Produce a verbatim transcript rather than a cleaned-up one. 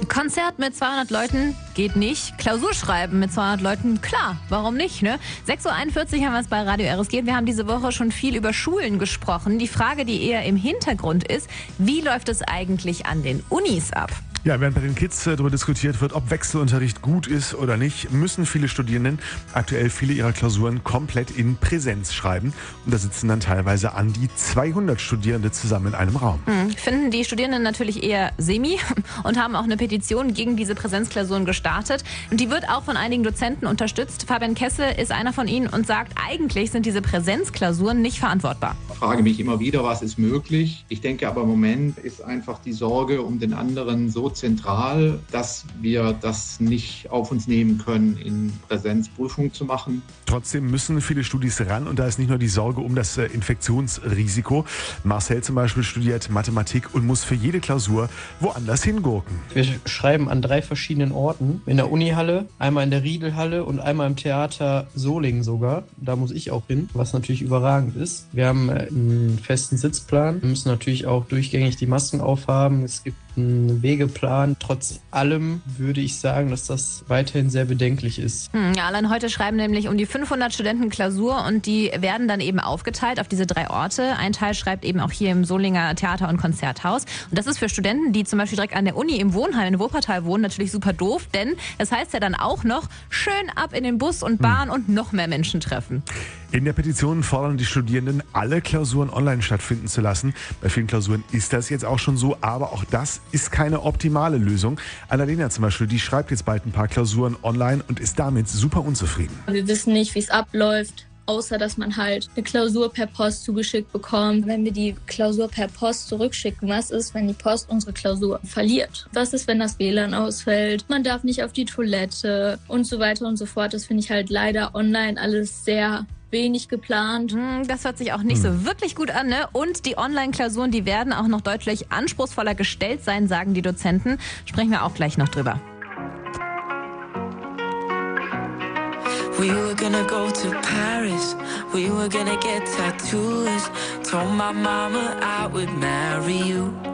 Konzert mit zweihundert Leuten geht nicht. Klausur schreiben mit zweihundert Leuten, klar, warum nicht, ne? sechs Uhr einundvierzig haben wir es bei Radio R S G. Wir haben diese Woche schon viel über Schulen gesprochen. Die Frage, die eher im Hintergrund ist, wie läuft es eigentlich an den Unis ab? Ja, während bei den Kids darüber diskutiert wird, ob Wechselunterricht gut ist oder nicht, müssen viele Studierenden aktuell viele ihrer Klausuren komplett in Präsenz schreiben. Und da sitzen dann teilweise an die zweihundert Studierende zusammen in einem Raum. Hm, finden die Studierenden natürlich eher semi und haben auch eine Petition gegen diese Präsenzklausuren gestartet. Und die wird auch von einigen Dozenten unterstützt. Fabian Kessel ist einer von ihnen und sagt, eigentlich sind diese Präsenzklausuren nicht verantwortbar. Ich frage mich immer wieder, was ist möglich. Ich denke aber im Moment ist einfach die Sorge um den anderen so zentral, dass wir das nicht auf uns nehmen können, in Präsenzprüfungen zu machen. Trotzdem müssen viele Studis ran und da ist nicht nur die Sorge um das Infektionsrisiko. Marcel zum Beispiel studiert Mathematik und muss für jede Klausur woanders hingurken. Wir schreiben an drei verschiedenen Orten. In der Unihalle, einmal in der Riedelhalle und einmal im Theater Solingen sogar. Da muss ich auch hin, was natürlich überragend ist. Wir haben einen festen Sitzplan. Wir müssen natürlich auch durchgängig die Masken aufhaben. Es gibt einen Wegeplan. Trotz allem würde ich sagen, dass das weiterhin sehr bedenklich ist. Hm, ja, allein heute schreiben nämlich um die fünfhundert Studenten Klausur und die werden dann eben aufgeteilt auf diese drei Orte. Ein Teil schreibt eben auch hier im Solinger Theater- und Konzerthaus. Und das ist für Studenten, die zum Beispiel direkt an der Uni im Wohnheim in Wuppertal wohnen, natürlich super doof, denn es heißt ja dann auch noch, schön ab in den Bus und Bahn hm. und noch mehr Menschen treffen. In der Petition fordern die Studierenden, alle Klausuren online stattfinden zu lassen. Bei vielen Klausuren ist das jetzt auch schon so, aber auch das ist keine optimale Lösung. Annalena zum Beispiel, die schreibt jetzt bald ein paar Klausuren online und ist damit super unzufrieden. Wir wissen nicht, wie es abläuft, außer dass man halt eine Klausur per Post zugeschickt bekommt. Wenn wir die Klausur per Post zurückschicken, was ist, wenn die Post unsere Klausur verliert? Was ist, wenn das W L A N ausfällt? Man darf nicht auf die Toilette und so weiter und so fort. Das finde ich halt leider online alles sehr wenig geplant. Das hört sich auch nicht so wirklich gut an, ne? Und die Online-Klausuren, die werden auch noch deutlich anspruchsvoller gestellt sein, sagen die Dozenten. Sprechen wir auch gleich noch drüber. We were gonna go to Paris, we were gonna get tattoos. Told my mama I would marry you.